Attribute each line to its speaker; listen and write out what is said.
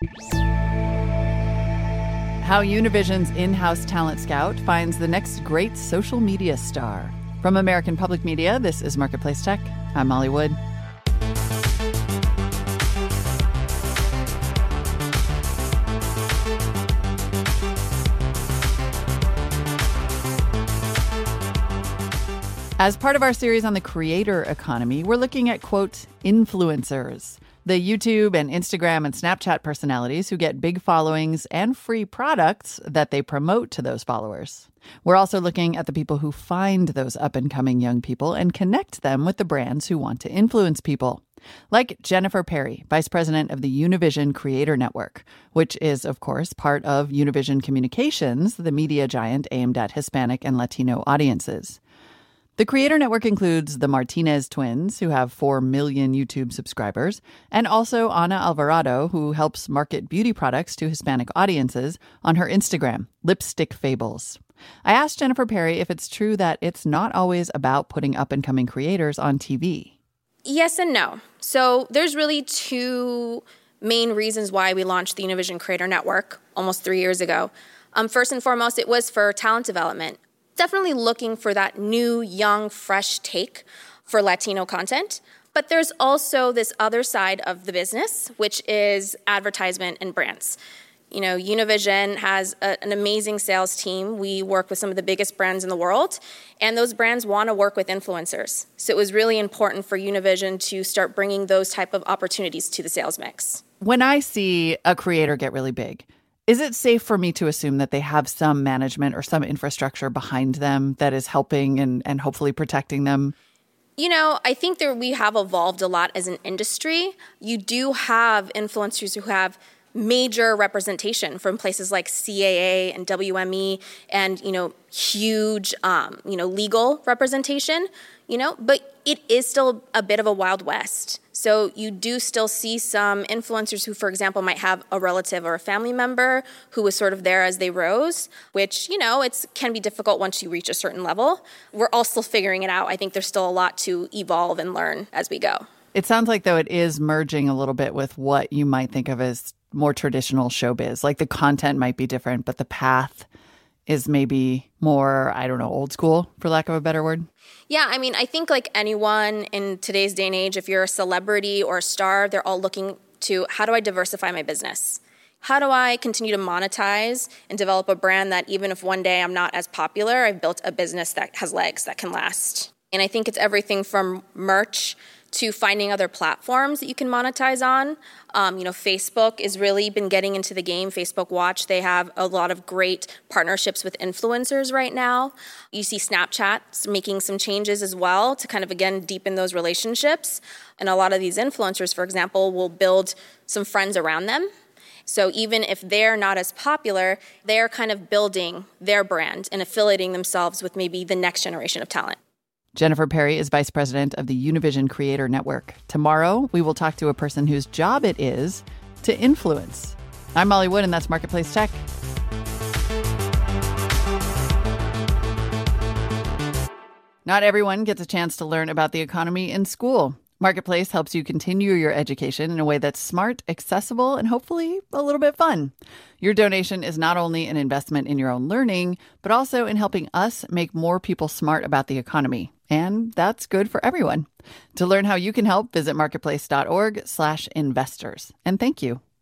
Speaker 1: How Univision's in-house talent scout finds the next great social media star. From American Public Media, this is Marketplace Tech. I'm Molly Wood. As part of our series on the creator economy, we're looking at, quote, influencers, the YouTube and Instagram and Snapchat personalities who get big followings and free products that they promote to those followers. We're also looking at the people who find those up-and-coming young people and connect them with the brands who want to influence people. Like Jennifer Perry, vice president of the Univision Creator Network, which is, of course, part of Univision Communications, the media giant aimed at Hispanic and Latino audiences. The Creator Network includes the Martinez twins, who have 4 million YouTube subscribers, and also Ana Alvarado, who helps market beauty products to Hispanic audiences on her Instagram, Lipstick Fables. I asked Jennifer Perry if it's true that it's not always about putting up-and-coming creators on TV.
Speaker 2: Yes and no. So there's really 2 main reasons why we launched the Univision Creator Network almost 3 years ago. First and foremost, it was for talent development. Definitely looking for that new, young, fresh take for Latino content. But there's also this other side of the business, which is advertisement and brands. You know, Univision has an amazing sales team. We work with some of the biggest brands in the world, and those brands want to work with influencers. So it was really important for Univision to start bringing those type of opportunities to the sales mix.
Speaker 1: When I see a creator get really big, is it safe for me to assume that they have some management or some infrastructure behind them that is helping and hopefully protecting them?
Speaker 2: You know, I think we have evolved a lot as an industry. You do have influencers who have major representation from places like CAA and WME and, huge, legal representation, but it is still a bit of a Wild West. So you do still see some influencers who, for example, might have a relative or a family member who was sort of there as they rose, which, it can be difficult once you reach a certain level. We're all still figuring it out. I think there's still a lot to evolve and learn as we go.
Speaker 1: It sounds like, though, it is merging a little bit with what you might think of as more traditional showbiz. Like the content might be different, but the path is maybe more, old school, for lack of a better word.
Speaker 2: Yeah, I think like anyone in today's day and age, if you're a celebrity or a star, they're all looking to, how do I diversify my business? How do I continue to monetize and develop a brand that even if one day I'm not as popular, I've built a business that has legs, that can last? And I think it's everything from merch to finding other platforms that you can monetize on. Facebook has really been getting into the game. Facebook Watch, they have a lot of great partnerships with influencers right now. You see Snapchat making some changes as well to kind of, again, deepen those relationships. And a lot of these influencers, for example, will build some friends around them. So even if they're not as popular, they're kind of building their brand and affiliating themselves with maybe the next generation of talent.
Speaker 1: Jennifer Perry is vice president of the Univision Creator Network. Tomorrow, we will talk to a person whose job it is to influence. I'm Molly Wood, and that's Marketplace Tech. Not everyone gets a chance to learn about the economy in school. Marketplace helps you continue your education in a way that's smart, accessible, and hopefully a little bit fun. Your donation is not only an investment in your own learning, but also in helping us make more people smart about the economy. And that's good for everyone. To learn how you can help, visit marketplace.org/investors. And thank you.